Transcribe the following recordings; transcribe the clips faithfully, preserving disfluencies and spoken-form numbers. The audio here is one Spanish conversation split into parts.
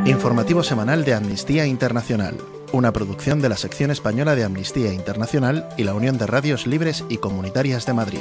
Informativo semanal de Amnistía Internacional, una producción de la sección española de Amnistía Internacional y la Unión de Radios Libres y Comunitarias de Madrid.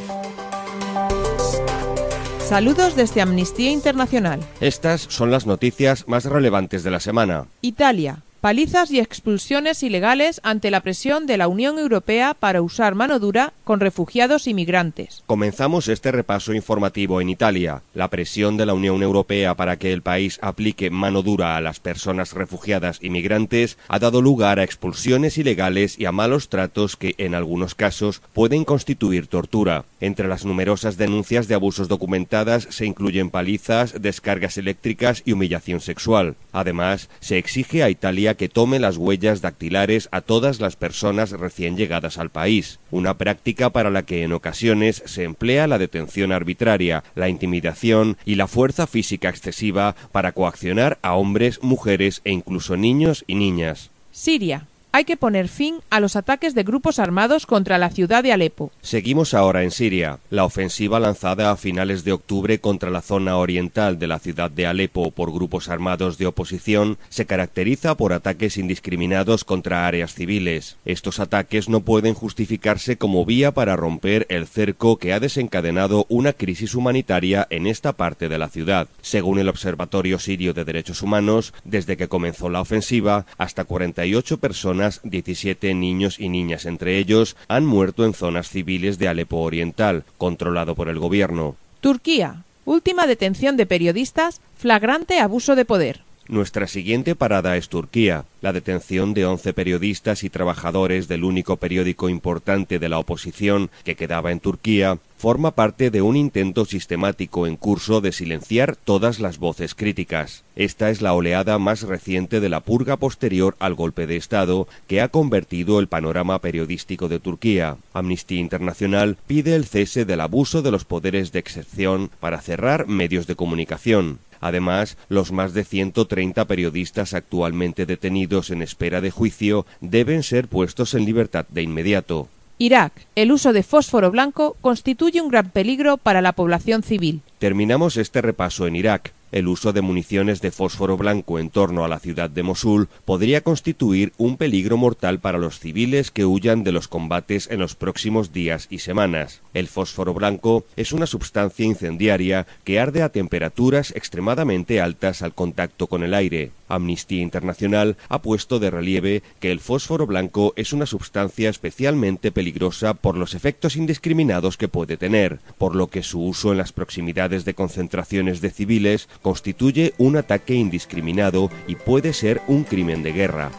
Saludos desde Amnistía Internacional. Estas son las noticias más relevantes de la semana. Italia. Palizas y expulsiones ilegales ante la presión de la Unión Europea para usar mano dura con refugiados y migrantes. Comenzamos este repaso informativo en Italia. La presión de la Unión Europea para que el país aplique mano dura a las personas refugiadas y migrantes ha dado lugar a expulsiones ilegales y a malos tratos que, en algunos casos, pueden constituir tortura. Entre las numerosas denuncias de abusos documentadas se incluyen palizas, descargas eléctricas y humillación sexual. Además, se exige a Italia que tome las huellas dactilares a todas las personas recién llegadas al país, una práctica para la que en ocasiones se emplea la detención arbitraria, la intimidación y la fuerza física excesiva para coaccionar a hombres, mujeres e incluso niños y niñas. Siria. Hay que poner fin a los ataques de grupos armados contra la ciudad de Alepo. Seguimos ahora en Siria. La ofensiva lanzada a finales de octubre contra la zona oriental de la ciudad de Alepo por grupos armados de oposición se caracteriza por ataques indiscriminados contra áreas civiles. Estos ataques no pueden justificarse como vía para romper el cerco que ha desencadenado una crisis humanitaria en esta parte de la ciudad. Según el Observatorio Sirio de Derechos Humanos, desde que comenzó la ofensiva, hasta cuarenta y ocho personas, diecisiete niños y niñas entre ellos, han muerto en zonas civiles de Alepo Oriental, controlado por el gobierno. Turquía. Última detención de periodistas, flagrante abuso de poder. Nuestra siguiente parada es Turquía. La detención de once periodistas y trabajadores del único periódico importante de la oposición que quedaba en Turquía forma parte de un intento sistemático en curso de silenciar todas las voces críticas. Esta es la oleada más reciente de la purga posterior al golpe de Estado que ha convertido el panorama periodístico de Turquía. Amnistía Internacional pide el cese del abuso de los poderes de excepción para cerrar medios de comunicación. Además, los más de ciento treinta periodistas actualmente detenidos en espera de juicio deben ser puestos en libertad de inmediato. Irak. El uso de fósforo blanco constituye un gran peligro para la población civil. Terminamos este repaso en Irak. El uso de municiones de fósforo blanco en torno a la ciudad de Mosul podría constituir un peligro mortal para los civiles que huyan de los combates en los próximos días y semanas. El fósforo blanco es una sustancia incendiaria que arde a temperaturas extremadamente altas al contacto con el aire. Amnistía Internacional ha puesto de relieve que el fósforo blanco es una sustancia especialmente peligrosa por los efectos indiscriminados que puede tener, por lo que su uso en las proximidades de concentraciones de civiles constituye un ataque indiscriminado y puede ser un crimen de guerra.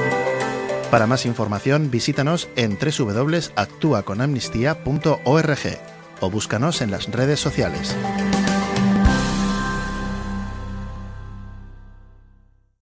Para más información, visítanos en doble u doble u doble u punto actúa con amnistía punto org o búscanos en las redes sociales.